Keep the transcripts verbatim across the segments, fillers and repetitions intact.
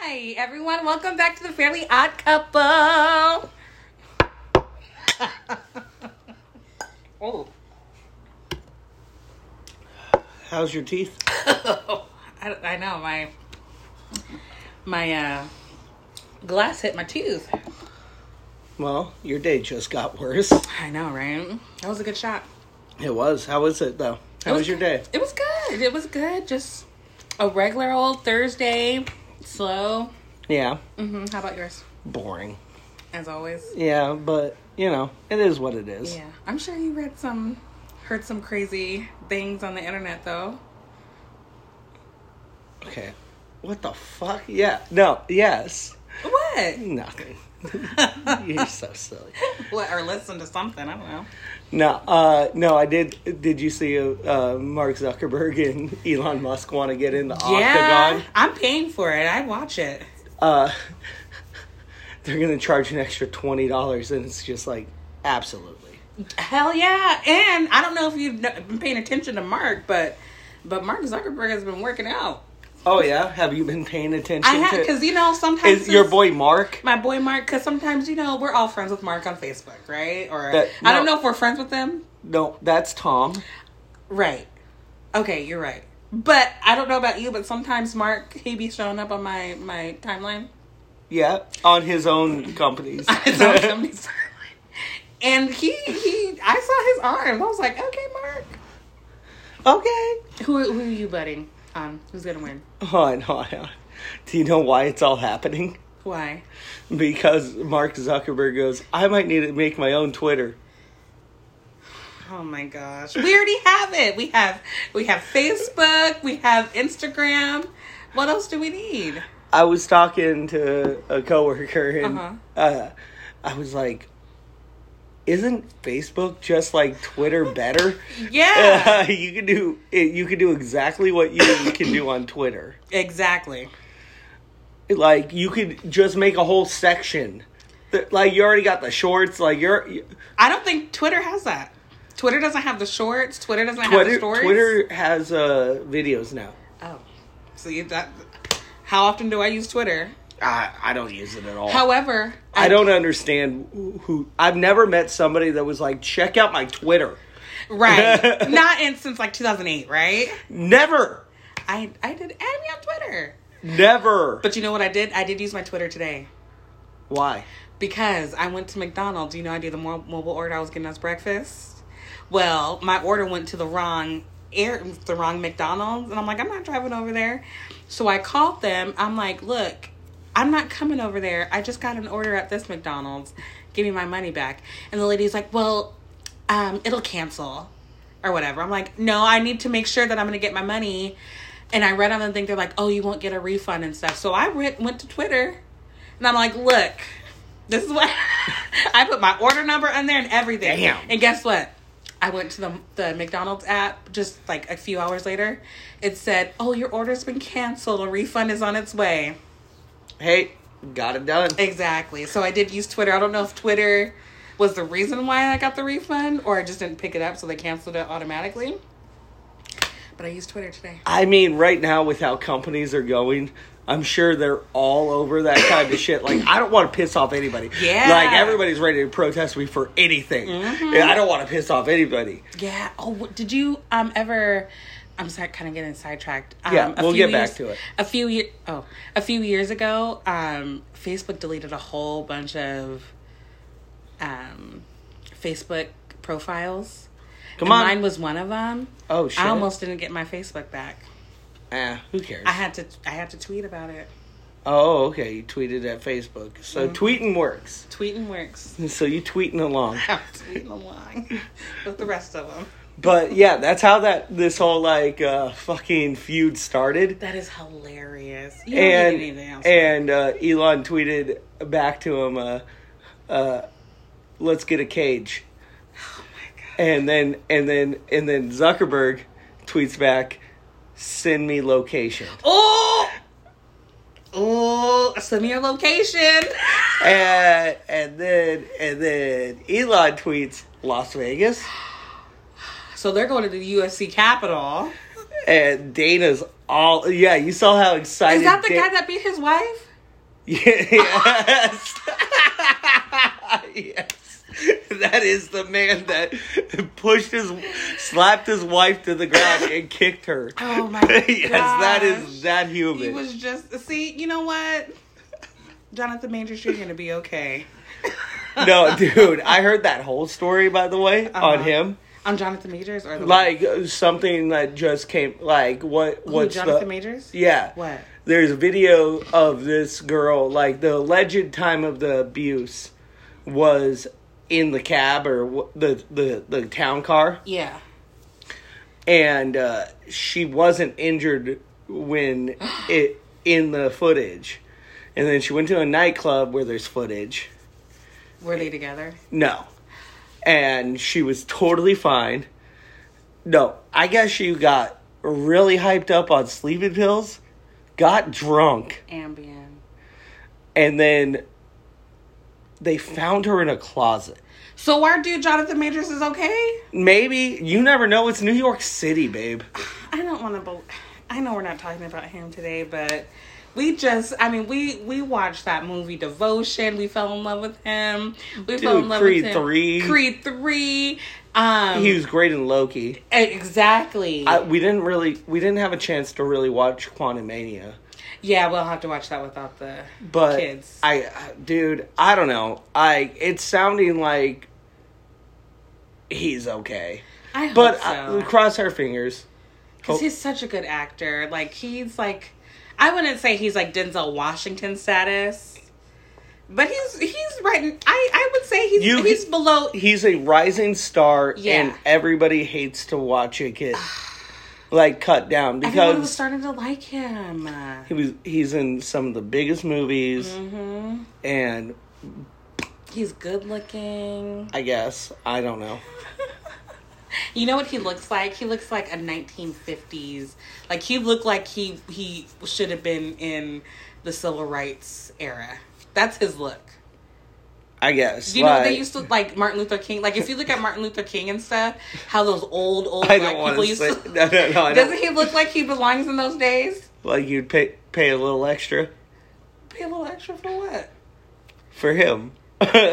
Hi, everyone. Welcome back to the Fairly Odd Couple. Oh. How's your teeth? I, I know. My my uh, glass hit my tooth. Well, your day just got worse. I know, right? That was a good shot. It was. How was it, though? How It was, was your day? It was good. It was good. Just a regular old Thursday. Slow. Yeah. Mm-hmm. How about yours? Boring. As always. Yeah, but, you know, it is what it is. Yeah. I'm sure you read some, heard some crazy things on the internet, though. Okay. What the fuck? Yeah. No. Yes. What? Nothing. You're so silly. What? Or listen to something. I don't know. No. Uh, no, I did. Did you see uh, Mark Zuckerberg and Elon Musk want to get in the Yeah, octagon? I'm paying for it. I watch it. Uh, they're going to charge an extra twenty dollars, and it's just like, absolutely. Hell yeah. And I don't know if you've been paying attention to Mark, but but Mark Zuckerberg has been working out. Oh, yeah? Have you been paying attention I have, to... because, you know, sometimes... Is your boy Mark? My boy Mark, because sometimes, you know, we're all friends with Mark on Facebook, right? Or That- I don't no. know if we're friends with them. No, that's Tom. Right. Okay, you're right. But I don't know about you, but sometimes Mark, he be showing up on my, my timeline. Yeah, on his own companies. His own company's timeline. And he, he, I saw his arms. I was like, okay, Mark. Okay. Who, who are you betting on? Who's going to win? Hold on, hold on. Do you know why it's all happening? Why? Because Mark Zuckerberg goes, I might need to make my own Twitter. Oh my gosh. We already have it. We have we have Facebook, we have Instagram. What else do we need? I was talking to a coworker and Uh-huh. uh, I was like, isn't Facebook just like Twitter better? Yeah. Uh, you can do you can do exactly what you can do on Twitter. Exactly. Like, you could just make a whole section. That, like, you already got the shorts. Like, you're... You, I don't think Twitter has that. Twitter doesn't have the shorts. Twitter doesn't have Twitter, the stories. Twitter has uh, videos now. Oh. So you that how often do I use Twitter? I, I don't use it at all. However, I, I don't understand who, who... I've never met somebody that was like, check out my Twitter. Right. Not in since like two thousand eight, right? Never. I I did add me on Twitter. Never. But you know what I did? I did use my Twitter today. Why? Because I went to McDonald's. You know, I did the mo- mobile order. I was getting us breakfast. Well, my order went to the wrong air, the wrong McDonald's, and I'm like, I'm not driving over there. So I called them. I'm like, look, I'm not coming over there. I just got an order at this McDonald's. Give me my money back. And the lady's like, well, um, it'll cancel or whatever. I'm like, no, I need to make sure that I'm going to get my money. And I read on the thing, they're like, oh, you won't get a refund and stuff. So I re- went to Twitter, and I'm like, look, this is what... I put my order number on there and everything. Damn. And guess what? I went to the the McDonald's app just like a few hours later. It said, oh, your order's been canceled. A refund is on its way. Hey, got it done. Exactly. So I did use Twitter. I don't know if Twitter was the reason why I got the refund, or I just didn't pick it up, so they canceled it automatically. But I used Twitter today. I mean, right now, with how companies are going, I'm sure they're all over that kind of shit. Like, I don't want to piss off anybody. Yeah. Like, everybody's ready to protest me for anything. Mm-hmm. And I don't want to piss off anybody. Yeah. Oh, what- did you um ever? I'm sorry, kind of getting sidetracked. Um, Yeah, a we'll few get back years- to it. A few year, oh, a few years ago, um, Facebook deleted a whole bunch of um, Facebook profiles. Come and on. Mine was one of them. Oh, shit. I almost didn't get my Facebook back. Eh, who cares? I had to. I had to tweet about it. Oh, okay. You tweeted at Facebook. So Mm-hmm. tweeting works. Tweeting works. So you tweeting along. I'm tweeting along with the rest of them. But yeah, that's how that this whole like uh, fucking feud started. That is hilarious. You don't need anything And else. and uh, Elon tweeted back to him, uh, uh, "Let's get a cage." Oh my god. And then and then and then Zuckerberg tweets back, "Send me location." Oh. Oh, send me your location. And and then and then Elon tweets Las Vegas. So they're going to the U F C Capitol. And Dana's all yeah. You saw how excited. Is that the Da- guy that beat his wife? Yes. Yes. That is the man that pushed his, slapped his wife to the ground and kicked her. Oh my god. Yes, that is that human. He was just, see, you know what? Jonathan Majors, you're going to be okay. No, dude, I heard that whole story, by the way, uh-huh. on him. On Jonathan Majors? Or the like, one? Something that just came, like, what? Who, what's Jonathan the, Majors? Yeah. What? There's a video of this girl, like, the alleged time of the abuse was in the cab or the, the, the town car. Yeah. And uh, she wasn't injured when it in the footage. And then she went to a nightclub where there's footage. Were they together? No. And she was totally fine. No, I guess she got really hyped up on sleeping pills, got drunk. Ambien. And then they found her in a closet. So our dude Jonathan Majors is okay? Maybe. You never know. It's New York City, babe. I don't want to... Be- I know we're not talking about him today, but... We just, I mean, we, we watched that movie Devotion. We fell in love with him. We Dude, fell in love Creed with him. three. Creed three. Um, he was great in Loki. Exactly. I, we didn't really, we didn't have a chance to really watch Quantumania. Yeah, we'll have to watch that without the but kids. I, dude, I don't know. I, it's sounding like he's okay. I hope but so. I, cross our fingers. Because he's such a good actor. Like, he's like... I wouldn't say he's like Denzel Washington status, but he's he's right. In, I I would say he's you, he's below. He's a rising star, yeah. and everybody hates to watch it get like cut down because everyone was starting to like him. He was he's in some of the biggest movies, mm-hmm. and he's good looking. I guess I don't know. You know what he looks like? He looks like a nineteen fifties. Like, he looked like he he should have been in the civil rights era. That's his look. I guess. Do you like, know what they used to, like, Martin Luther King? Like, if you look at Martin Luther King and stuff, how those old, old I black people used say, to... No, no, no. I Doesn't don't. he look like he belongs in those days? Like, you'd pay, pay a little extra? Pay a little extra for what? For him. Wait, no,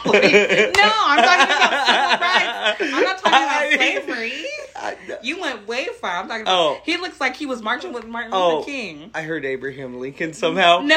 I'm talking about civil rights. I'm not talking about I mean, slavery. I, you went way far. I'm talking about. Oh, he looks like he was marching with Martin oh, Luther King. I heard Abraham Lincoln somehow. No,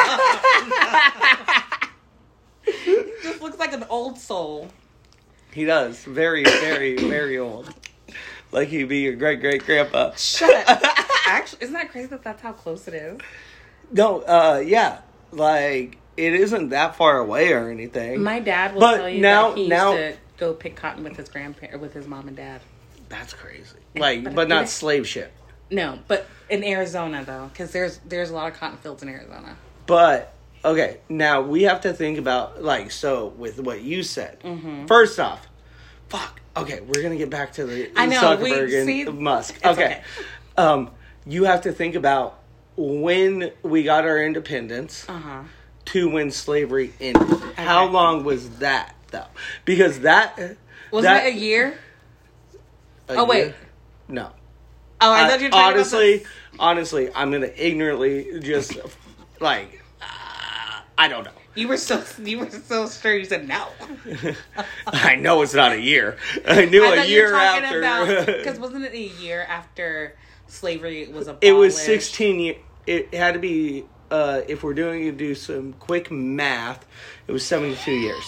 he just looks like an old soul. He does. Very, very, very old. Like he'd be your great great grandpa. Shut up. Actually, isn't that crazy that that's how close it is? No. Uh. Yeah. Like. It isn't that far away or anything. My dad will but tell you now, that he now, used to go pick cotton with his grandparents, with his mom and dad. That's crazy. Like, but, but not it, slave ship. No, but in Arizona though, because there's there's a lot of cotton fields in Arizona. But okay, now we have to think about like so with what you said. Mm-hmm. First off, fuck. Okay, we're gonna get back to the I know, Zuckerberg we, and see, Musk. Okay. okay, um, you have to think about when we got our independence. Uh huh. To when slavery ended. Okay. How long was that though? Because that wasn't that, it a year? A oh year? wait, no. Oh, I thought you were talking honestly, about this. honestly, I'm gonna ignorantly just like uh, I don't know. You were so you were so sure you said no. I know it's not a year. I knew I a year after. Because wasn't it a year after slavery was abolished? It was sixteen years. It had to be. Uh, if we're doing to do some quick math, it was seventy-two years.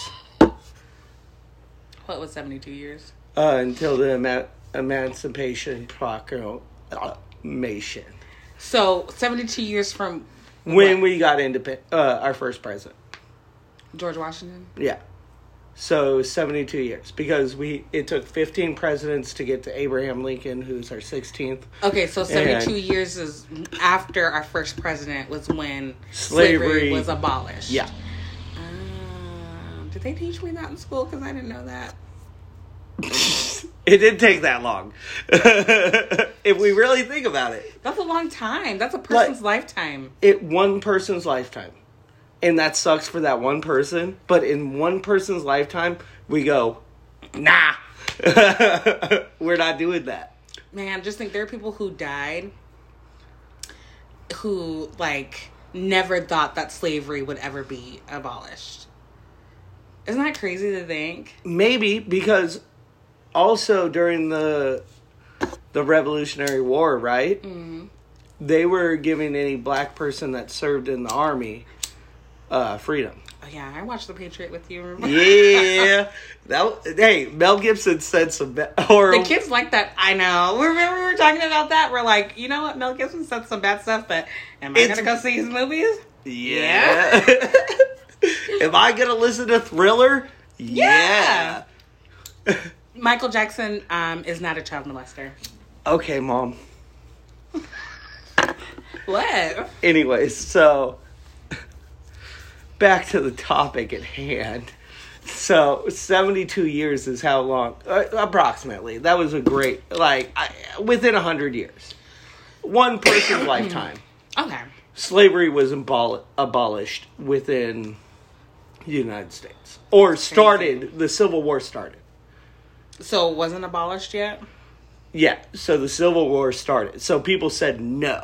What was seventy-two years? Uh, until the Eman- Emancipation Proclamation. So seventy-two years from when what? we got independent, uh, our first president, George Washington. Yeah, so seventy-two years because we it took fifteen presidents to get to Abraham Lincoln, who's our sixteenth. Okay, so seventy-two and years is after our first president was when slavery, slavery was abolished. Yeah. Um, did they teach me that in school? Because I didn't know that. It didn't take that long. If we really think about it. That's a long time. That's a person's like, lifetime. It one person's lifetime. And that sucks for that one person. But in one person's lifetime, we go, nah. We're not doing that. Man, just think there are people who died who, like, never thought that slavery would ever be abolished. Isn't that crazy to think? Maybe, because also during the the Revolutionary War, right? Mm-hmm. They were giving any black person that served in the army uh, freedom. Oh, yeah, I watched The Patriot with you. Remember? Yeah. that, hey, Mel Gibson said some... Ba- or, the kids like that. I know. Remember we were talking about that? We're like, you know what? Mel Gibson said some bad stuff, but am I going to go see his movies? Yeah. Am I going to listen to Thriller? Yeah. yeah. Michael Jackson um, is not a child molester. Okay, Mom. What? Anyways, so back to the topic at hand. So seventy-two years is how long, uh, approximately. That was a great, like, I, within one hundred years. One person's lifetime. Okay. Slavery was abol- abolished within the United States. Or started, the Civil War started. So it wasn't abolished yet? Yeah, so the Civil War started. So people said no.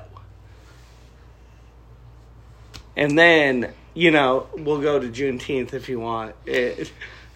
And then, you know, we'll go to Juneteenth if you want. It,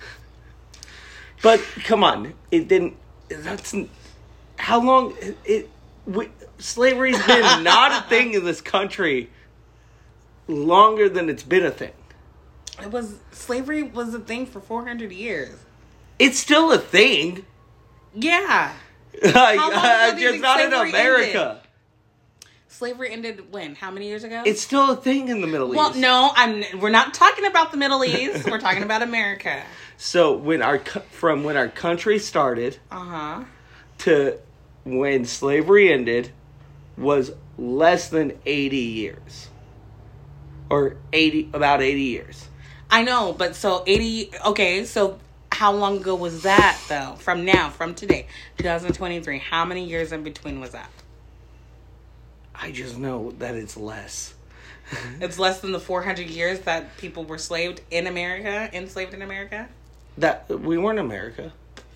but come on, it didn't. That's how long it. it we, slavery's been not a thing in this country longer than it's been a thing. It was slavery was a thing for four hundred years. It's still a thing. Yeah. Like, How long uh, ago do you just think not in slavery America. ended? Slavery ended when? How many years ago? It's still a thing in the Middle well, East. Well, no, I'm. We're not talking about the Middle East. We're talking about America. So when our from when our country started uh huh to when slavery ended was less than eighty years, or eighty about eighty years. I know, but so eighty. Okay, so how long ago was that though? From now, from today, twenty twenty-three. How many years in between was that? I just know that it's less. It's less than the four hundred years that people were slaved in America, enslaved in America? That we weren't America.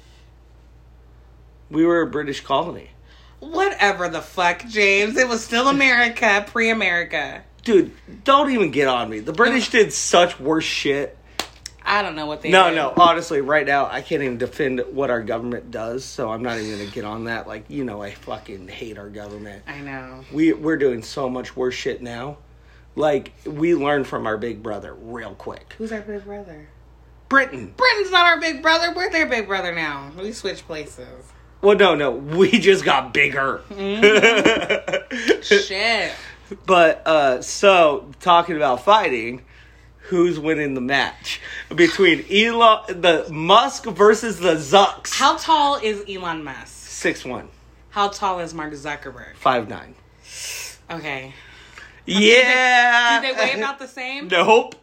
We were a British colony. Whatever the fuck, James. It was still America, pre-America. Dude, don't even get on me. The British did such worse shit. I don't know what they No, did. no. Honestly, right now, I can't even defend what our government does, so I'm not even going to get on that. Like, you know, I fucking hate our government. I know. We, we're doing so much worse shit now. Like, we learned from our big brother real quick. Who's our big brother? Britain. Britain's not our big brother. We're their big brother now. We switched places. Well, no, no. We just got bigger. Mm-hmm. Shit. But, uh, so, talking about fighting... Who's winning the match between Elon, the Musk versus the Zucks? How tall is Elon Musk? six one. How tall is Mark Zuckerberg? five nine. Okay. Yeah. Do they, do they weigh about the same? Nope.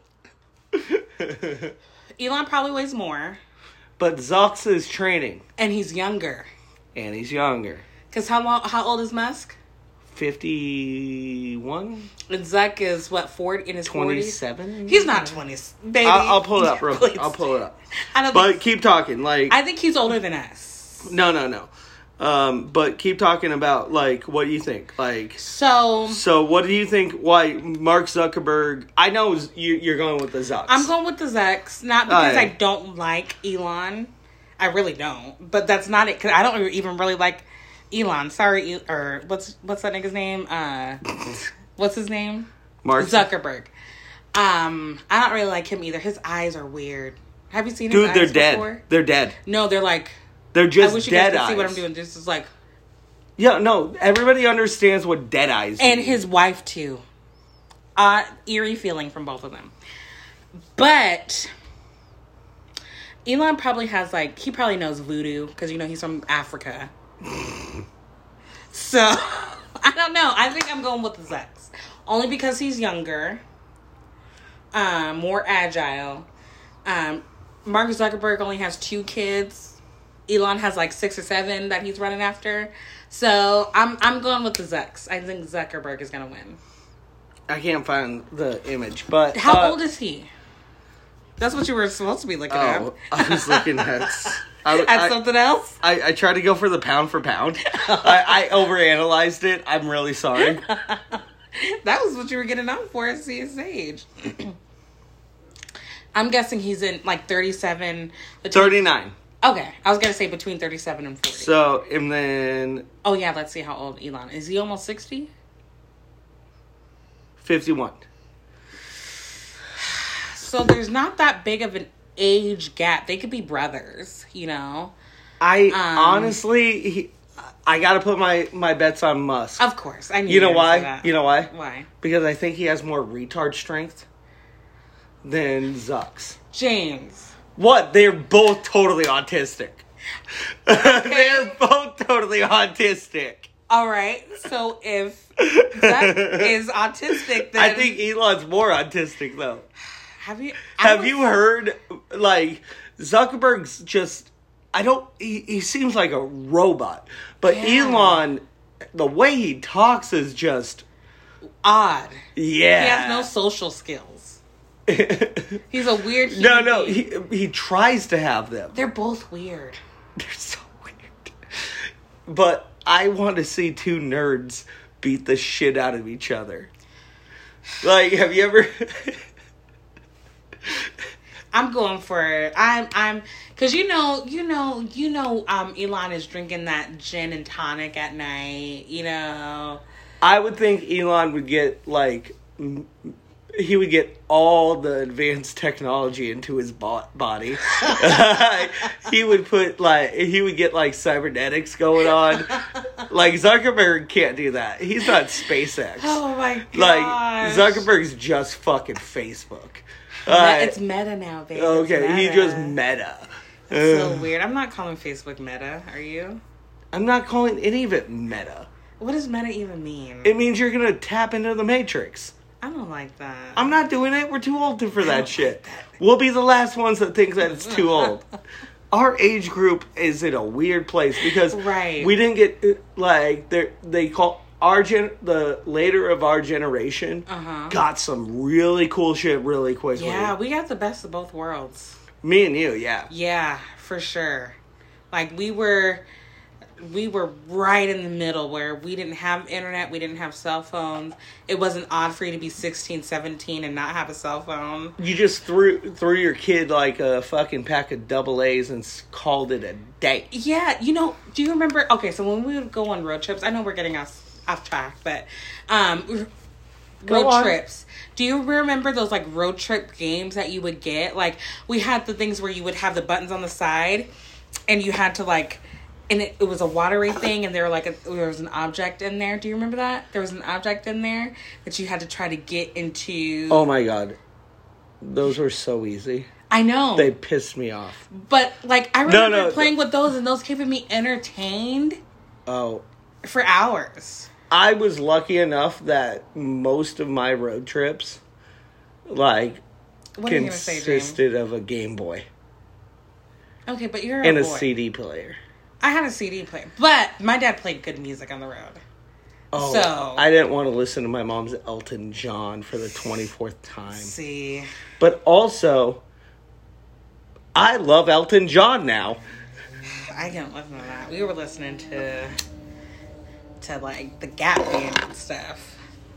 Elon probably weighs more. But Zucks is training. And he's younger. And he's younger. Because how long? How old is Musk? fifty-one? And Zuck is what, forty in his twenty-seven? forties? He's not twenty, baby. I'll, I'll pull it up real quick. I'll pull it up. I don't but think, keep talking. Like I think he's older than us. No, no, no. Um, but keep talking about, like, what do you think? Like, so, so what do you think? Why Mark Zuckerberg? I know you, you're going with the Zucks. I'm going with the Zucks, not because Aye. I don't like Elon. I really don't. But that's not it. Because I don't even really like Elon. Sorry, El- or what's what's that nigga's name? Uh, what's his name? Mark Zuckerberg. Um, I don't really like him either. His eyes are weird. Have you seen his Dude, eyes they're dead. before? They're dead. No, they're like. They're just I wish you dead guys could eyes. see what I'm doing. This is like. Yeah, no. Everybody understands what dead eyes And mean. his wife too. Uh, eerie feeling from both of them. But Elon probably has like he probably knows voodoo because you know he's from Africa. So I don't know. I think I'm going with the Zucks only because he's younger, um, more agile. Um, Mark Zuckerberg only has two kids. Elon has like six or seven that he's running after. So I'm I'm going with the Zucks. I think Zuckerberg is gonna win. I can't find the image, but How uh, old is he? That's what you were supposed to be looking Oh, I was looking at. I, at. At I, something else? I, I tried to go for the pound for pound. I, I overanalyzed it. I'm really sorry. That was what you were getting on for at C S H. I'm guessing he's in like thirty-seven. Between, thirty-nine. Okay. I was going to say between thirty-seven and forty. So, and then... Oh, yeah. Let's see how old Elon is. Is he almost sixty? fifty-one. So there's not that big of an age gap. They could be brothers, you know? I Um, honestly... He, I got to put my, my bets on Musk. Of course. I knew You know were gonna why? say that. You know why? Why? Because I think he has more retard strength than Zucks. James. What? They're both totally autistic. They're both totally autistic. All right. So if Zuck is autistic, then... I think Elon's more autistic, though. Have you... I Have was- you heard, like, Zuckerberg's just... I don't... He, he seems like a robot. But Yeah. Elon, the way he talks is just... Odd. Yeah. He has no social skills. He's a weird human no, no. being. He, he tries to have them. They're both weird. They're so weird. But I want to see two nerds beat the shit out of each other. Like, have you ever... I'm going for it. I'm I'm because you know you know you know um Elon is drinking that gin and tonic at night. You know. I would think Elon would get, like... m- He would get all the advanced technology into his bo- body. He would put, like... He would get, like, cybernetics going on. Like, Zuckerberg can't do that. He's not SpaceX. Oh my god. Like, Zuckerberg's just fucking Facebook. Me- Uh, it's Meta now, baby. okay, he Meta. just meta. So Ugh. weird. I'm not calling Facebook Meta. Are you? I'm not calling any of it meta. What does Meta even mean? It means you're gonna tap into the Matrix. I don't like that. I'm not doing it. We're too old to- for I that don't shit. like that. We'll be the last ones that think that it's too old. Our age group is in a weird place because Right. we didn't get, like, they they call our gen the later of our generation Uh-huh. got some really cool shit really quickly. Yeah, we got the best of both worlds. Me and you, yeah. Yeah, for sure. Like we were we were right in the middle where we didn't have internet, we didn't have cell phones. It wasn't odd for you to be sixteen, seventeen and not have a cell phone. You just threw threw your kid like a fucking pack of double A's and s- called it a day. Yeah, you know, do you remember okay, so when we would go on road trips, I know we're getting off off track, but um Go road on. trips. Do you remember those like road trip games that you would get? Like we had the things where you would have the buttons on the side and you had to like and it, it was a watery thing and there were like a, there was an object in there. Do you remember that? There was an object in there that you had to try to get into. Oh my god. Those were so easy. I know. They pissed me off. But like I remember no. playing with those and those keeping me entertained Oh. for hours. I was lucky enough that most of my road trips, like, What are you gonna say, James? consisted of a Game Boy Okay, but you're and a a boy. C D player. I had a C D player, but my dad played good music on the road. Oh, So- I didn't want to listen to my mom's Elton John for the twenty-fourth time. See, But also, I love Elton John now. I didn't listen to that. We were listening to to like the Gap Band and stuff.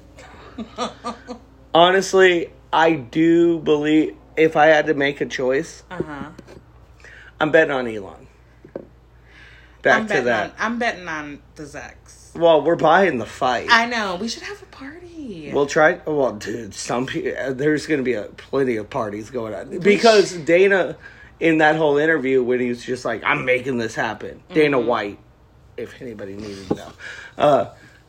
Honestly, I do believe if I had to make a choice, Uh huh. I'm betting on Elon. Back I'm to betting that. On, I'm betting on the Zucks. Well, we're buying the fight. I know. We should have a party. We'll try. Well, dude, some pe- there's going to be a, plenty of parties going on because Dana, in that whole interview, when he was just like, "I'm making this happen," Dana Mm-hmm. White, if anybody needed to know, uh,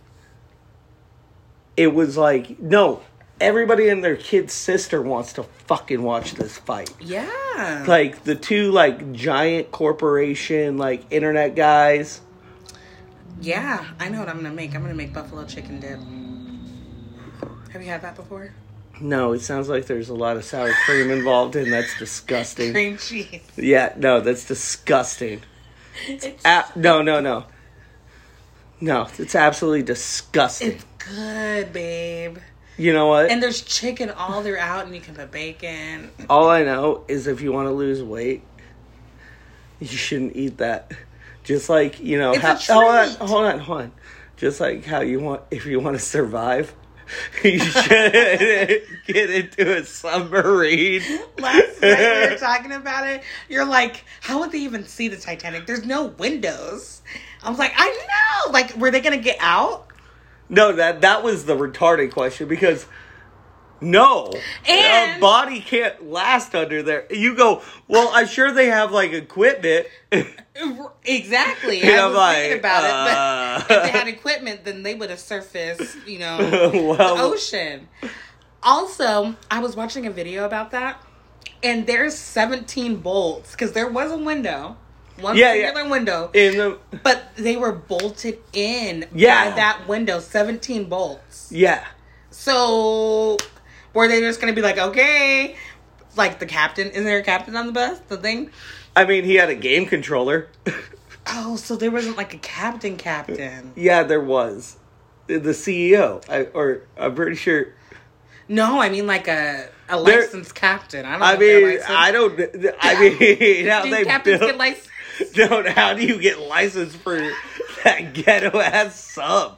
it was like, no, everybody and their kid's sister wants to fucking watch this fight. Yeah. Like the two like giant corporation like internet guys. Yeah, I know what I'm gonna make. I'm gonna make buffalo chicken dip. Have you had that before? No, it sounds like there's a lot of sour cream involved, and that's disgusting. Cream cheese. Yeah, no, that's disgusting. It's, A- no, no, no. No, it's absolutely disgusting. it's good, babe. You know what? And there's chicken all throughout, and you can put bacon. All I know is if you want to lose weight, you shouldn't eat that. Just like, you know, It's how, a hold on, treat. hold on, hold on. Just like how you want, if you want to survive, You should get into a submarine. Last night we were talking about it. You're like, how would they even see the Titanic? There's no windows. I was like, I know. Like, were they going to get out? No, that that was the retarded question because no, And- a body can't last under there. You go, well, I'm sure they have like equipment. Exactly. And I I'm was like, thinking about uh... it, but if they had equipment, then they would have surfaced, you know, well, the ocean. Also, I was watching a video about that, and there's seventeen bolts because there was a window, one Yeah, singular yeah. window, in the but they were bolted in Yeah. by that window, seventeen bolts. yeah. So were they just going to be like, okay, like the captain? Is there a captain on the bus? The thing? I mean, he had a game controller. Oh, so there wasn't like a captain captain. Yeah, there was the C E O, I, or I'm pretty sure. No, I mean like a a There- licensed captain. I don't know I if they're mean, licensed. I don't. I mean, how Do they captains built. get licensed? Don't. How do you get licensed for that ghetto ass sub?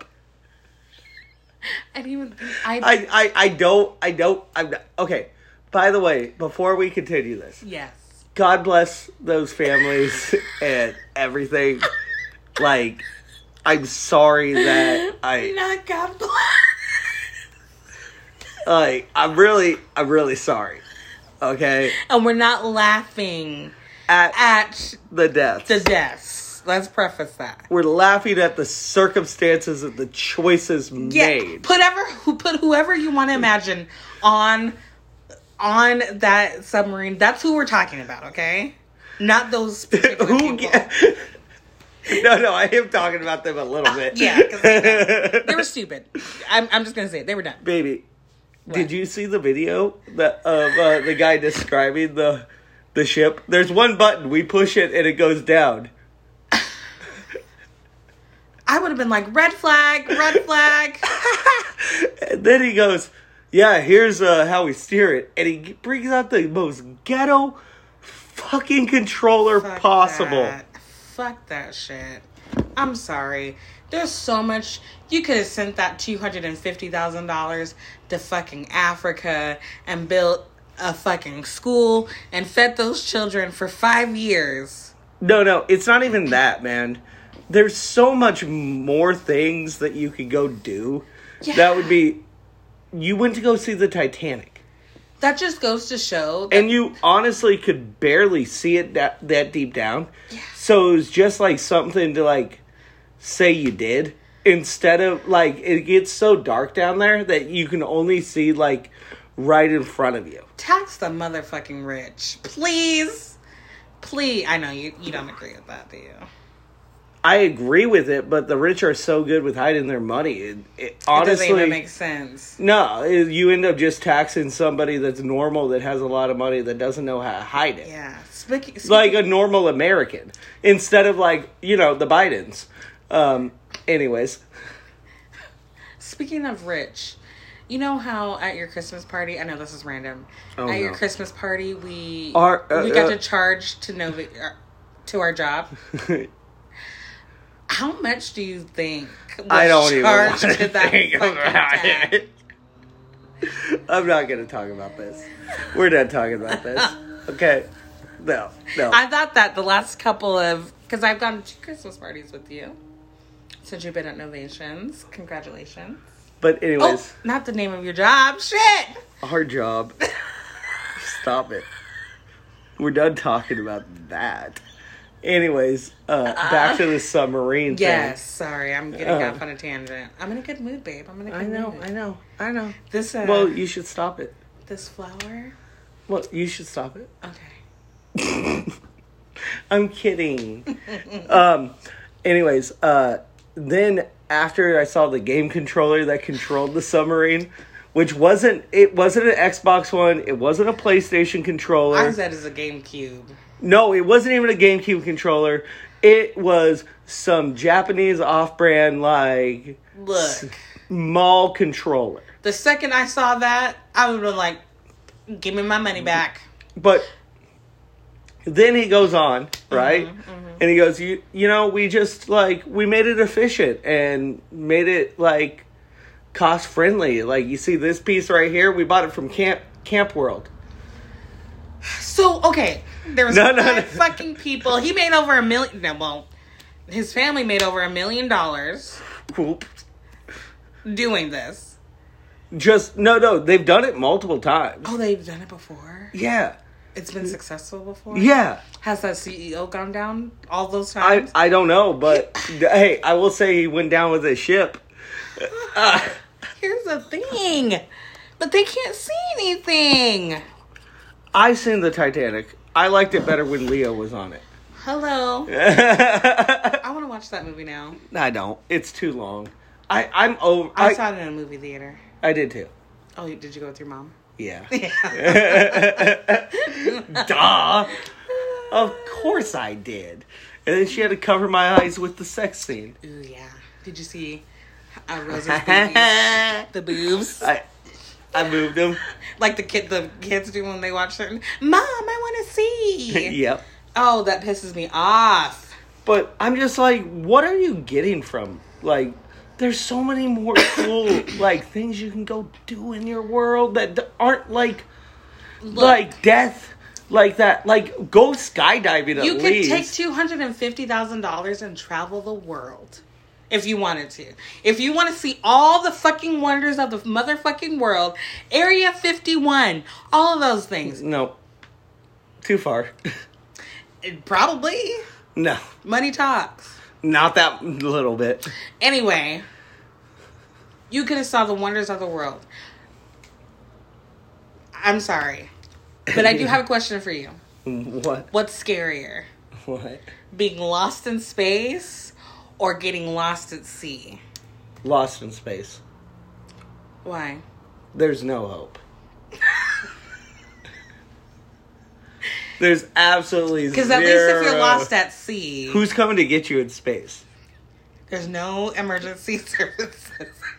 I didn't even think I, I, I, I don't. I don't. I'm not, okay. By the way, before we continue this, yes. God bless those families and everything. Like, I'm sorry that I. Not God bless. Like, I'm really, I'm really sorry. Okay, And we're not laughing at at the deaths. the deaths. Let's preface that. We're laughing at the circumstances of the choices Yeah, made. put ever who put whoever you want to imagine on on that submarine. That's who we're talking about, okay? Not those particular Who? people. Ge- no, no, I am talking about them a little bit. Yeah, 'cause they, they were stupid. I'm I'm just gonna say it. They were dumb. Baby, What? did you see the video that of uh, the guy describing the the ship? There's one button. We push it and it goes down. I would have been like, red flag, red flag. And then he goes, "Yeah, here's uh, how we steer it," and he brings out the most ghetto fucking controller Fuck possible. that. Fuck that shit. I'm sorry. There's so much. You could have sent that two hundred fifty thousand dollars to fucking Africa and built a fucking school and fed those children for five years. No, no, it's not even that, man. There's so much more things that you could go do. Yeah. That would be, you went to go see the Titanic. That just goes to show that And you honestly could barely see it that, that deep down. Yeah. So it was just like something to like say you did. Instead of like, it gets so dark down there that you can only see like right in front of you. tax the motherfucking rich. Please. Please. I know you, you don't agree with that, do you? I agree with it, but the rich are so good with hiding their money. It, it, It honestly, doesn't even make sense. no, it- you end up just taxing somebody that's normal that has a lot of money that doesn't know how to hide it. Yeah. Speaking, It's like a normal American instead of like, you know, the Bidens. Um, anyways, Speaking of rich, you know how at your Christmas party, I know this is random. Oh, at your no. Christmas party, we Our, uh, we got uh, to charge to Novi, uh, to our job. How much do you think was I don't even want charged to to that think fucking about tab? it. I'm not going to talk about this. We're done talking about this. Okay? No, no. I thought that the last couple of, because I've gone to two Christmas parties with you since you've been at Novations. Congratulations. But Oh, anyways, not the name of your job. Shit. our job. Stop it. We're done talking about that. Anyways, uh, back to the submarine thing. Yes, sorry, I'm getting Uh. off on a tangent. I'm in a good mood, babe. I'm in a good I know, mood. I know, I know. This uh, Well, you should stop it. this flower. Well, you should stop it. Okay. I'm kidding. um, anyways, uh, then after I saw the game controller that controlled the submarine, which wasn't, it wasn't an Xbox One, it wasn't a PlayStation controller. I said it's a GameCube. No, it wasn't even a GameCube controller. It was some Japanese off-brand, like, Look, mall controller. the second I saw that, I would have been like, "Give me my money back." But then he goes on, right? Mm-hmm, And he goes, you, you know, we just, like, we made it efficient and made it, like, cost friendly. Like, you see this piece right here? We bought it from Camp Camp World. So, okay. There was No, five no, no. fucking people. He made over a million. No, well, his family made over a million dollars Cool. doing this. Just, no, no. They've done it multiple times. Oh, they've done it before? Yeah. It's been successful before? Yeah. Has that C E O gone down all those I, times? I don't know, but hey, I will say he went down with his ship. Uh, Here's the thing. But they can't see anything. I've seen the Titanic. I liked it better when Leo was on it. Hello. I want to watch that movie now. I don't. It's too long. I, I'm over. I, I, saw it in a movie theater. I did too. Oh, did you go with your mom? Yeah. Yeah. Duh. Of course I did. And then she had to cover my eyes with the sex scene. Ooh, yeah. Did you see uh, Rose's boobies? The boobs? I, I moved them. Like the kid, the kids do when they watch certain. Mom, I want to see. Yep. Oh, that pisses me off. But I'm just like, what are you getting from, like, there's so many more cool, like, things you can go do in your world that d- aren't, like, Look, like, death, like that. Like, go skydiving at you could least. take two hundred and fifty thousand dollars and travel the world if you wanted to. If you want to see all the fucking wonders of the motherfucking world, Area fifty-one, all of those things. No. Too far. Probably. No. Money talks. Not that little bit. Anyway, you could have saw the wonders of the world. I'm sorry, but I do have a question for you. What? What's scarier? What? Being lost in space or getting lost at sea? Lost in space. Why? There's no hope. There's absolutely zero. Because at least if you're lost at sea, Who's coming to get you in space? there's no emergency services.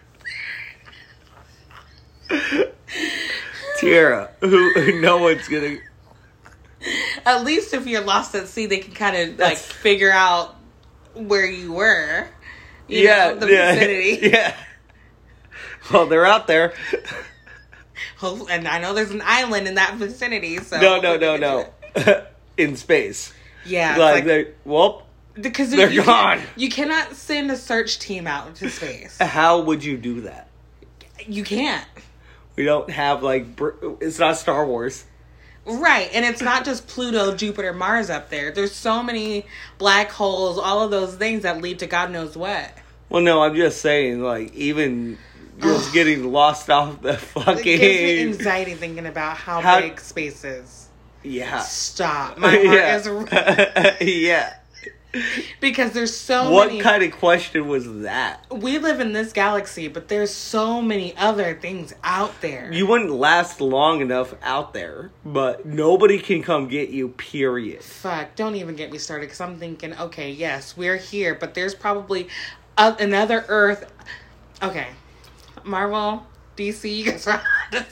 Tiara, who no one's gonna. At least if you're lost at sea, they can kind of like That's- figure out where you were. You Yeah, know, the yeah, vicinity. yeah. Well, they're out there. Hope- And I know there's an island in that vicinity. So No, no, hopefully no, they no. get In space. to it. Yeah, it's Like, like, they, well, because they're you gone. Can't, you cannot send a search team out into space. how would you do that? You can't. We don't have like. br- It's not Star Wars. Right, and it's not just Pluto, Jupiter, Mars up there. There's so many black holes, all of those things that lead to God knows what. Well, no, I'm just saying, like, even just getting lost off the fucking. It gives me anxiety thinking about how, How- big space is. Yeah. Stop. My heart yeah. is yeah. because there's so What many. kind of question was that? We live in this galaxy, but there's so many other things out there. You wouldn't last long enough out there, but nobody can come get you, period. Fuck, don't even get me started because I'm thinking, okay, yes, we're here, but there's probably a- another Earth. Okay, Marvel, D C, you guys are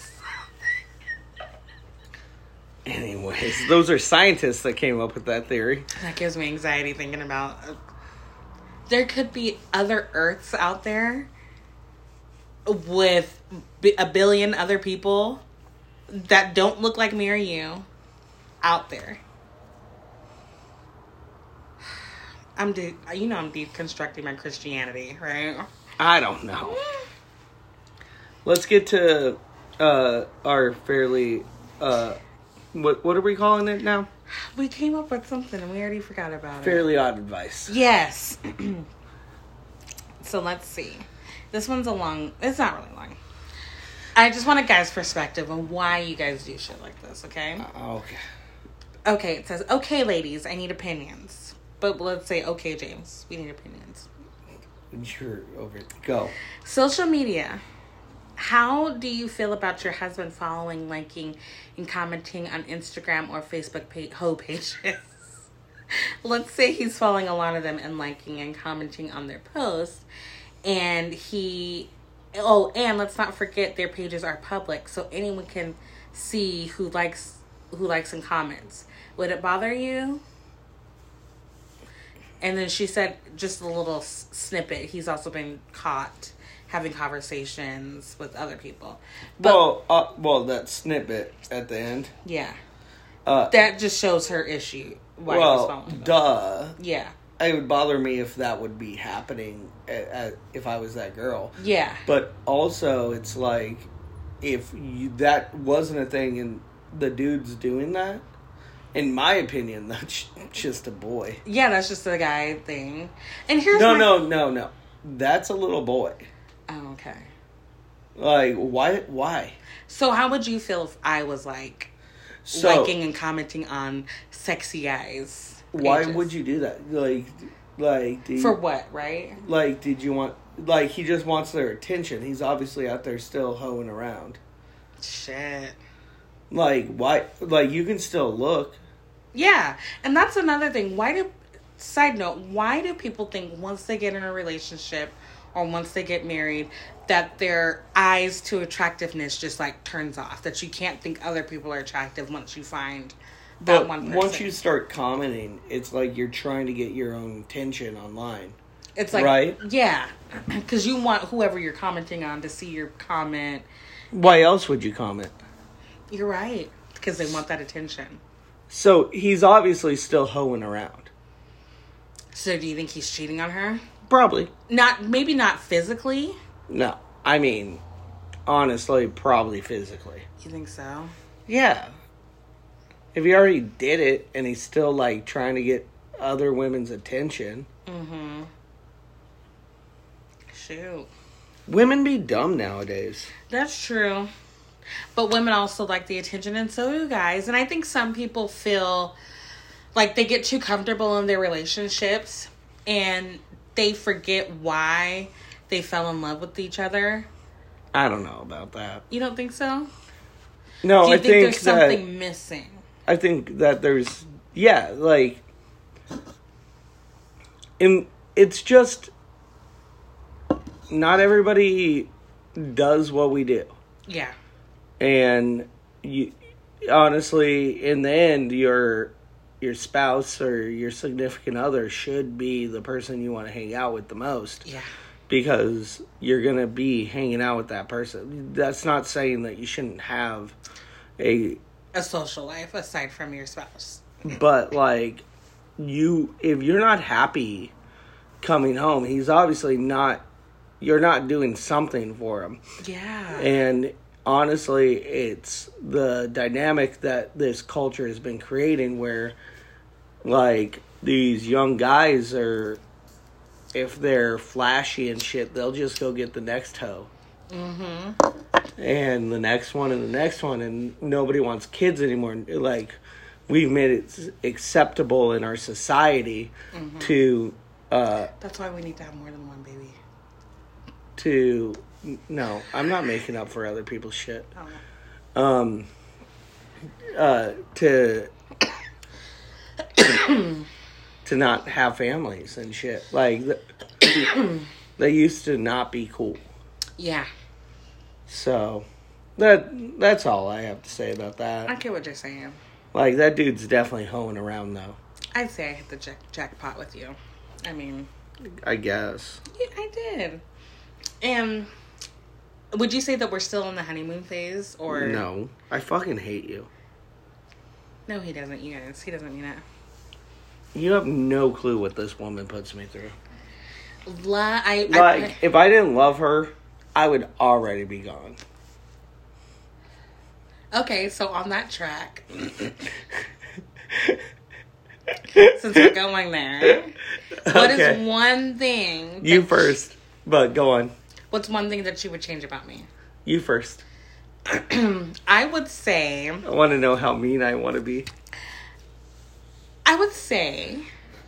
Anyways, those are scientists that came up with that theory. That gives me anxiety thinking about. Uh, there could be other Earths out there with b- a billion other people that don't look like me or you out there. I'm de- you know I'm deconstructing my Christianity, right? I don't know. Let's get to uh, our fairly... Uh, what what are we calling it now? We came up with something and we already forgot about it. Fairly Odd Advice. Yes. So let's see. This one's a long... It's not really long. I just want a guy's perspective on why you guys do shit like this, okay? Uh, okay. Okay, it says, okay, ladies, I need opinions. But let's say, okay, James, we need opinions. Sure, over. Go. Social media. How do you feel about your husband following, liking, and commenting on Instagram or Facebook page, ho pages? Let's say he's following a lot of them and liking and commenting on their posts. And he... Oh, and let's not forget their pages are public, so anyone can see who likes who likes and comments. Would it bother you? And then she said just a little s- snippet. He's also been caught having conversations with other people. But, well, uh, well, that snippet at the end. Yeah. Uh, that just shows her issue. Why well, duh. Yeah. It would bother me if that would be happening at, at, if I was that girl. Yeah. But also, it's like, if you, that wasn't a thing and the dude's doing that, in my opinion, that's just a boy. Yeah, that's just a guy thing. And here's No, my... no, no, no. That's a little boy. Oh, okay. Like, why? Why? So how would you feel if I was, like, so, liking and commenting on sexy guys? Why pages? would you do that? Like, like... Did, For what, right? Like, did you want... Like, he just wants their attention. He's obviously out there still hoeing around. Shit. Like, why... Like, you can still look. Yeah. And that's another thing. Why do... Side note, why do people think once they get in a relationship or once they get married that their eyes to attractiveness just, like, turns off? That you can't think other people are attractive once you find that but one person. Once you start commenting, it's like you're trying to get your own attention online. It's like... Right? Yeah. Because you want whoever you're commenting on to see your comment. Why else would you comment? You're right. Because they want that attention. So, he's obviously still hoeing around. So do you think he's cheating on her? Probably. Not, maybe not physically. No. I mean, honestly, probably physically. You think so? Yeah. If he already did it and he's still, like, trying to get other women's attention. Mm-hmm. Shoot. Women be dumb nowadays. That's true. But women also like the attention, and so do guys. And I think some people feel like they get too comfortable in their relationships and they forget why they fell in love with each other. I don't know about that. You don't think so? No, Do you I think, think there's that, something missing? I think that there's, yeah, like, in, it's just, not everybody does what we do. Yeah. And you, honestly, in the end, your your spouse or your significant other should be the person you want to hang out with the most. Yeah. Because you're going to be hanging out with that person. That's not saying that you shouldn't have a... A social life aside from your spouse. But, like, you... If you're not happy coming home, he's obviously not... You're not doing something for him. Yeah. And... Honestly, it's the dynamic that this culture has been creating where, like, these young guys are, if they're flashy and shit, they'll just go get the next hoe. Mm-hmm. And the next one and the next one, and nobody wants kids anymore. Like, we've made it acceptable in our society mm-hmm. to... Uh, That's why we need to have more than one baby. To... No, I'm not making up for other people's shit. Oh. Um, uh, to to not have families and shit. Like, the, they used to not be cool. Yeah. So, that that's all I have to say about that. I get what you're saying. Like, that dude's definitely hoeing around, though. I'd say I hit the jack- jackpot with you. I mean... I guess. Yeah, I did. And... Would you say that we're still in the honeymoon phase, or... No. I fucking hate you. No, he doesn't, you guys. He doesn't mean it. You have no clue what this woman puts me through. La- I, like, I, if I didn't love her, I would already be gone. Okay, so on that track... Since we're going there... What okay. is one thing... You first, but go on. What's one thing that you would change about me? You first. I would say... I want to know how mean I want to be. I would say...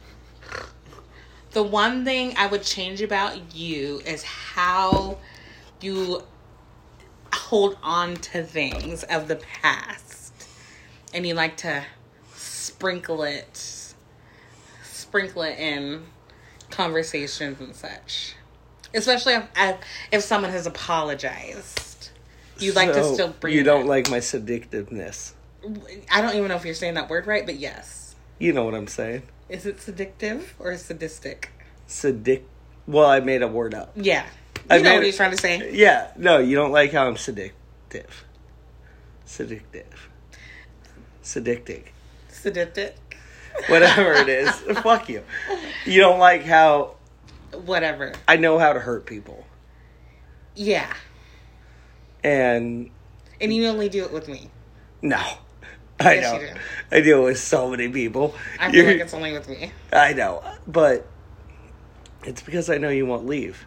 The one thing I would change about you is how you hold on to things of the past. And you like to sprinkle it... Sprinkle it in conversations and such. Especially if, if someone has apologized. You like so to still bring You don't it. like my seductiveness. I don't even know if you're saying that word right, but yes. You know what I'm saying. Is it seductive or sadistic? Sadic. Well, I made a word up. Yeah. You know what he's trying to say. Yeah. No, you don't like how I'm seductive. Seductive. Seductive. Seductive. Whatever it is. Fuck you. You don't like how... Whatever. I know how to hurt people. Yeah. And... And you only do it with me. No. I Yes, know. you do. I deal with so many people. I feel You're- like it's only with me. I know. But... It's because I know you won't leave.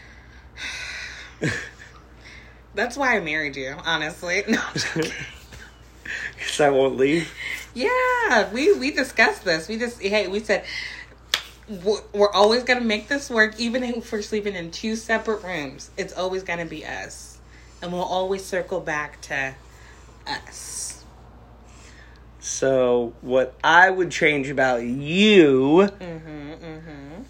That's why I married you, honestly. No, I'm joking. Because I won't leave. Yeah, we we discussed this. We just hey, we said we're we're always gonna make this work, even if we're sleeping in two separate rooms. It's always gonna be us, and we'll always circle back to us. So, what I would change about you Mm-hmm. Mm-hmm.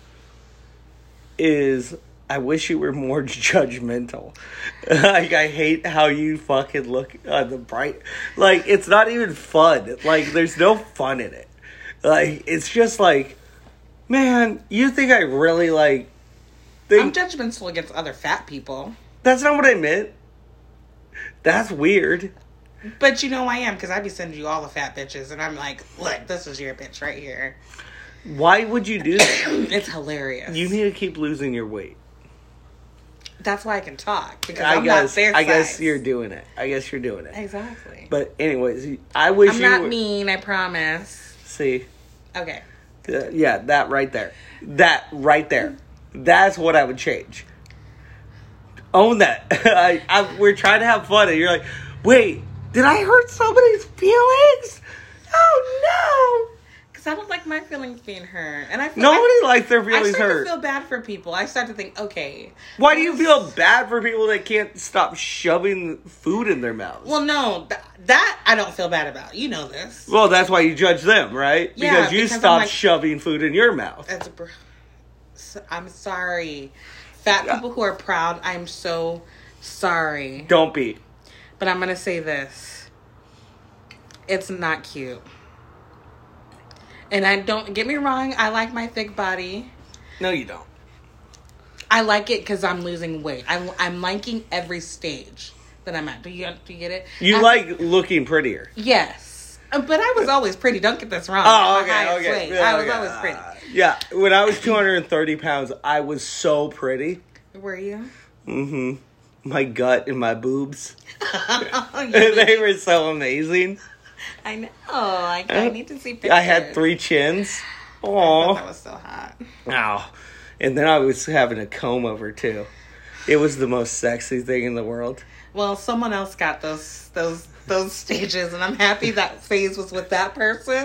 is I wish you were more judgmental. Like, I hate how you fucking look on the bright. Like, it's not even fun. Like, there's no fun in it. Like, it's just like, man, you think I really, like... Think... I'm judgmental against other fat people. That's not what I meant. That's weird. But you know I am, because I be sending you all the fat bitches, and I'm like, look, this is your bitch right here. Why would you do that? It's hilarious. You need to keep losing your weight. That's why I can talk, because I I'm guess, not their I guess size. you're doing it. I guess you're doing it. Exactly. But anyways, I wish I'm you not were... mean, I promise. See? Okay. Uh, yeah, that right there. That right there. That's what I would change. Own that. I, I, we're trying to have fun, and you're like, wait, did I hurt somebody's feelings? Oh, no. Because I don't like my feelings being hurt. And I feel Nobody I, likes their I feelings start hurt. to feel bad for people. I start to think, okay. Why do you feel bad for people that can't stop shoving food in their mouths? Well, no, th- that I don't feel bad about. You know this. Well, that's why you judge them, right? Yeah, because you because I'm stopped like- shoving food in your mouth. That's br- so, I'm sorry. Fat Yeah. people who are proud, I'm so sorry. Don't be. But I'm going to say this. It's not cute. And I don't, get me wrong, I like my thick body. No, you don't. I like it because I'm losing weight. I'm, I'm liking every stage that I'm at. Do you, do you get it? You I- like looking prettier. Yes. Uh, But I was always pretty. Don't get this wrong. Oh, I'm the okay, highest okay. weight. Yeah, I was okay. always pretty. Yeah, when I was two hundred thirty pounds, I was so pretty. Were you? Mm-hmm. My gut and my boobs. You They were so amazing. I know. I, I need to see pictures. I had three chins. I thought that Aww. was so hot. Ow. And then I was having a comb over, too. It was the most sexy thing in the world. Well, someone else got those those those stages, and I'm happy that phase was with that person.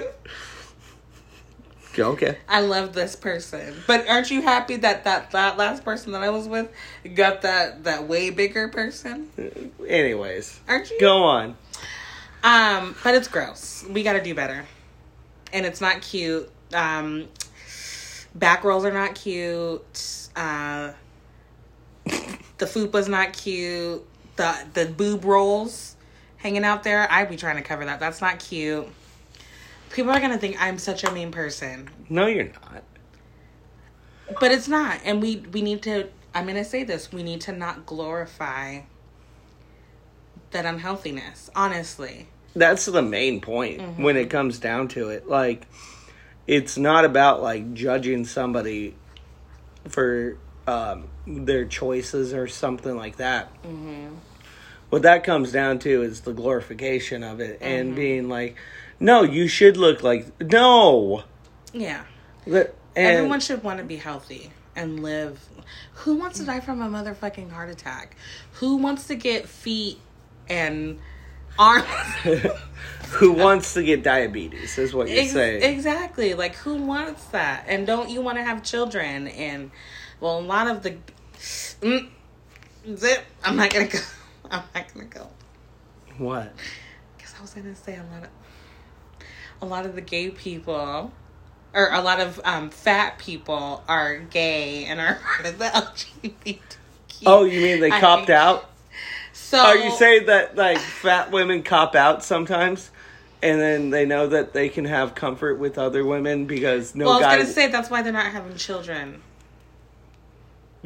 Okay. I love this person, but aren't you happy that that, that last person that I was with got that that way bigger person? Anyways. Aren't you? Go on. Um, but it's gross. We got to do better, and it's not cute. Um, back rolls are not cute. Uh, the fupa's not cute. The the boob rolls hanging out there. I'd be trying to cover that. That's not cute. People are gonna think I'm such a mean person, No, you're not. but it's not. And we we need to. I'm gonna say this. We need to not glorify that unhealthiness. Honestly. That's the main point Mm-hmm. when it comes down to it. Like, it's not about, like, judging somebody for um, their choices or something like that. Mm-hmm. What that comes down to is the glorification of it and Mm-hmm. being like, no, you should look like, no. Yeah. That, and Everyone should want to be healthy and live. Who wants to die from a motherfucking heart attack? Who wants to get feet and arms? who wants to get diabetes is what you're Ex- saying. Exactly. Like, who wants that? And don't you want to have children? And, well, a lot of the... Mm, zip. I'm not going to go. I'm not going to go. What? Because I was going to say a lot of... A lot of the gay people... Or a lot of um, fat people are gay and are part of the L G B T Q. Oh, you mean they I copped hate- out? So Are you saying that, like, fat women cop out sometimes? And then they know that they can have comfort with other women because no Well, I was guy... gonna say that's why they're not having children.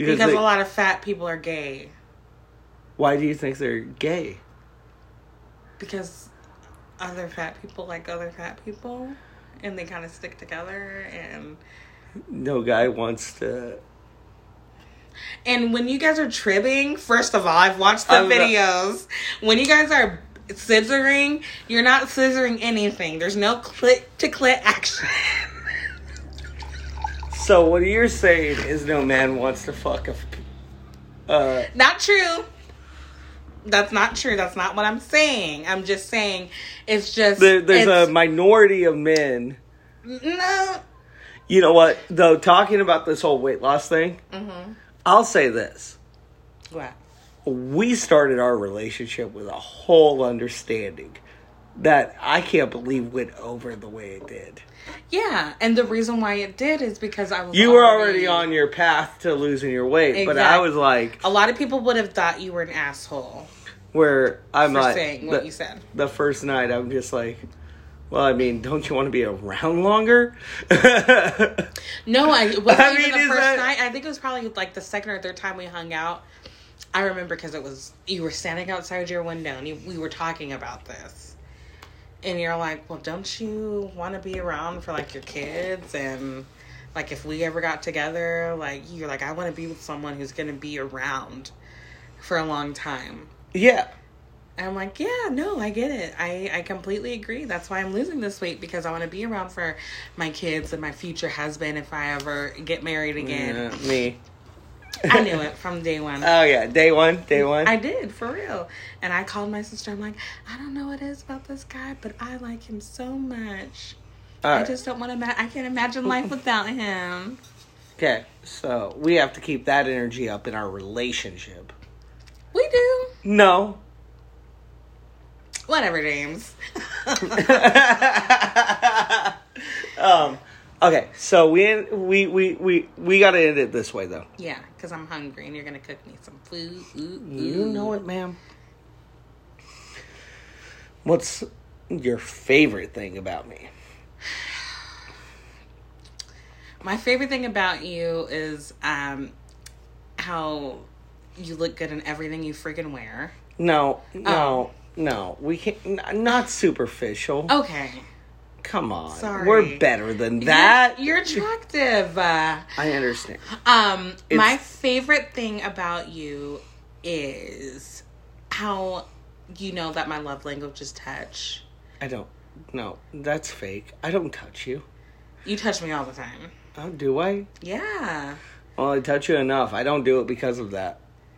Because, because they, a lot of fat people are gay. Why do you think they're gay? Because other fat people like other fat people, and they kind of stick together, and no guy wants to. And when you guys are tribbing, first of all, I've watched the I'm videos. Not... When you guys are scissoring, you're not scissoring anything. There's no clit to clit action. So what you're saying is no man wants to fuck a. Uh, not true. That's not true. That's not what I'm saying. I'm just saying it's just... There, there's it's, a minority of men. No. You know what? Though, talking about this whole weight loss thing, mm-hmm. I'll say this. What? We started our relationship with a whole understanding that I can't believe went over the way it did. Yeah, and the reason why it did is because I was You were already, already on your path to losing your weight, exactly. But I was like... A lot of people would have thought you were an asshole. Where I'm for like... saying what the, you said. The first night, I'm just like... Well, I mean, don't you want to be around longer? No, I, it wasn't I even mean, the first that... night. I think it was probably like the second or third time we hung out. I remember because it was... You were standing outside your window and you, we were talking about this. And you're like, well, don't you want to be around for, like, your kids? And, like, if we ever got together, like, you're like, I want to be with someone who's going to be around for a long time. Yeah. And I'm like, yeah, no, I get it. I, I completely agree. That's why I'm losing this weight, because I want to be around for my kids and my future husband if I ever get married again. Yeah, me. I knew it from day one. Oh, yeah. Day one. Day one. I did, for real. And I called my sister. I'm like, I don't know what it is about this guy, but I like him so much. All right. I just don't want to... Ma- I can't imagine life without him. Okay. So, we have to keep that energy up in our relationship. We do. No. Whatever, James. um... Okay, so we we we we, we got to end it this way, though. Yeah, because I'm hungry, and you're going to cook me some food. Ooh, ooh. You know it, ma'am. What's your favorite thing about me? My favorite thing about you is um, how you look good in everything you freaking wear. No, no, oh. no. We can't. Not superficial. Okay. Come on. Sorry. We're better than that. You're, you're attractive. Uh, I understand. Um, it's... My favorite thing about you is how you know that my love language is touch. I don't. No, that's fake. I don't touch you. You touch me all the time. Oh, do I? Yeah. Well, I touch you enough. I don't do it because of that.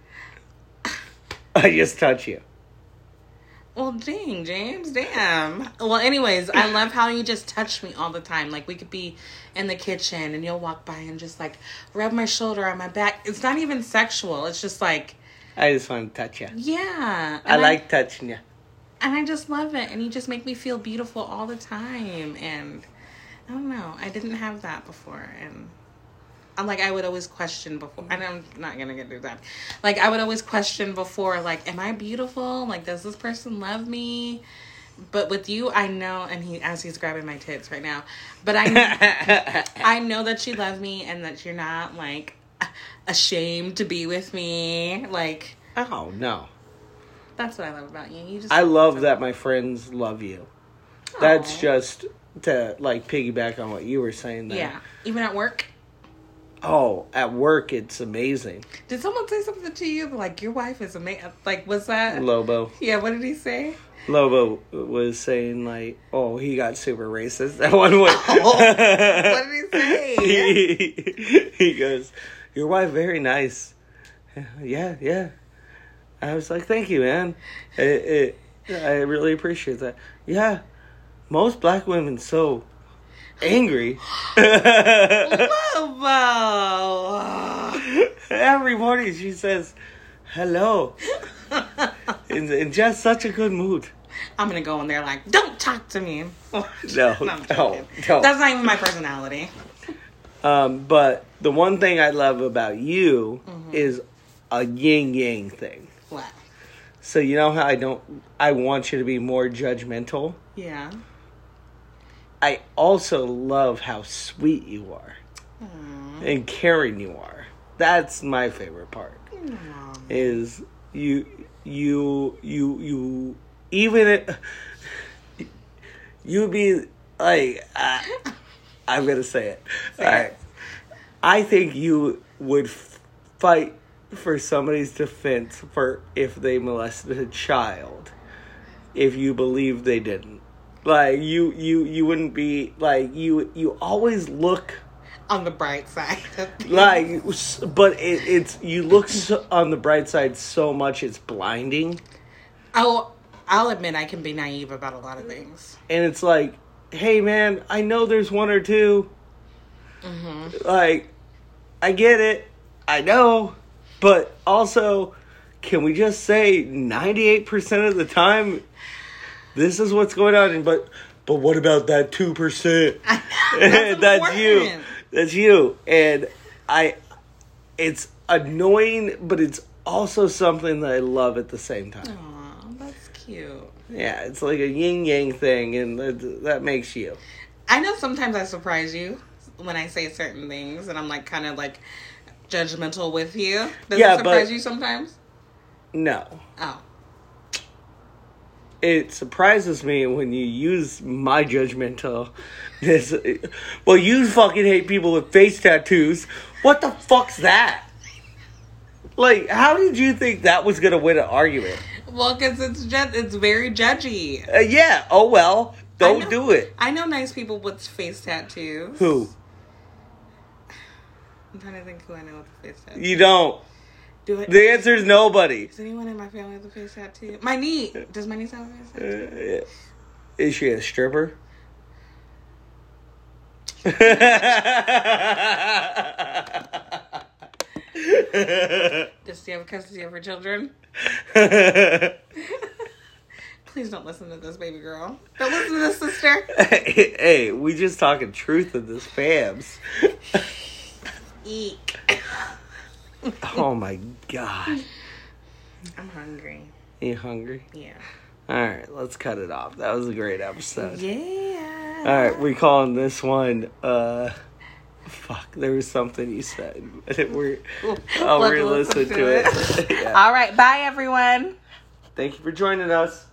I just touch you. Well, dang, James, damn. Well, anyways, I love how you just touch me all the time. Like, we could be in the kitchen and you'll walk by and just, like, rub my shoulder on my back. It's not even sexual. It's just, like... I just want to touch you. Yeah. I like I, touching you. And I just love it. And you just make me feel beautiful all the time. And, I don't know. I didn't have that before. And... I'm like, I would always question before, and I'm not going to get through that. Like, I would always question before, like, am I beautiful? Like, does this person love me? But with you, I know, and he, as he's grabbing my tits right now, but I know, I know that you love me and that you're not, like, ashamed to be with me. Like, oh, no. That's what I love about you. You just I love that my friends love you. Aww. That's just to, like, piggyback on what you were saying there. Yeah. Even at work? Oh, at work, it's amazing. Did someone say something to you? Like, your wife is amazing. Like, was that... Lobo. Yeah, what did he say? Lobo was saying, like, oh, he got super racist that one way. Oh, what did he say? he, he goes, your wife, very nice. Yeah, yeah. I was like, thank you, man. It, it, I really appreciate that. Yeah, most black women so... angry. Lobo. Every morning she says, hello. in, in just such a good mood. I'm going to go in there like, don't talk to me. No, no, no, no. That's not even my personality. Um, but the one thing I love about you mm-hmm. is a yin-yang thing. What? So you know how I don't, I want you to be more judgmental? Yeah. I also love how sweet you are. Aww. And caring you are. That's my favorite part. Aww. Is you you you you even it you be like uh, I'm gonna say it. Say All it. right. I think you would f- fight for somebody's defense for if they molested a child, if you believe they didn't. Like you you you wouldn't be like you you always look On the bright side. of things. like, but it, it's you look so, on the bright side so much it's blinding, Oh, I'll admit I can be naive about a lot of things. and it's like, hey man, I know there's one or two. Mm-hmm. Like, I get it, I know, but also, can we just say ninety-eight percent of the time, this is what's going on? And but but what about that two percent? That's, That's you. important. That's you. And I, it's annoying, but it's also something that I love at the same time. Aw, that's cute. Yeah, it's like a yin yang thing, and that, that makes you. I know sometimes I surprise you when I say certain things, and I'm like kind of like judgmental with you. Does Yeah, it surprise but- you sometimes? No. Oh. It surprises me when you use my judgmental. This, well, you fucking hate people with face tattoos. What the fuck's that? Like, how did you think that was gonna win an argument? Well, because it's ju- it's very judgy. Uh, yeah. Oh well. I Don't know- do it. I know nice people with face tattoos. Who? I'm trying to think who I know with a face tattoo. You don't. Do it. The answer is nobody. Is anyone in my family with a face tattoo? My niece. Does my niece have a face tattoo? Uh, is she a stripper? Does she have custody of her children? Please don't listen to this, baby girl. Don't listen to this, sister. hey, hey, we just talking truth in this fams. Eek. Oh my god. I'm hungry. You hungry? Yeah. Alright, let's cut it off. That was a great episode. Yeah. Alright, we calling this one, uh, fuck, there was something you said. We're, I'll Let's re-listen listen to it. Yeah. All right. Bye, everyone. Thank you for joining us.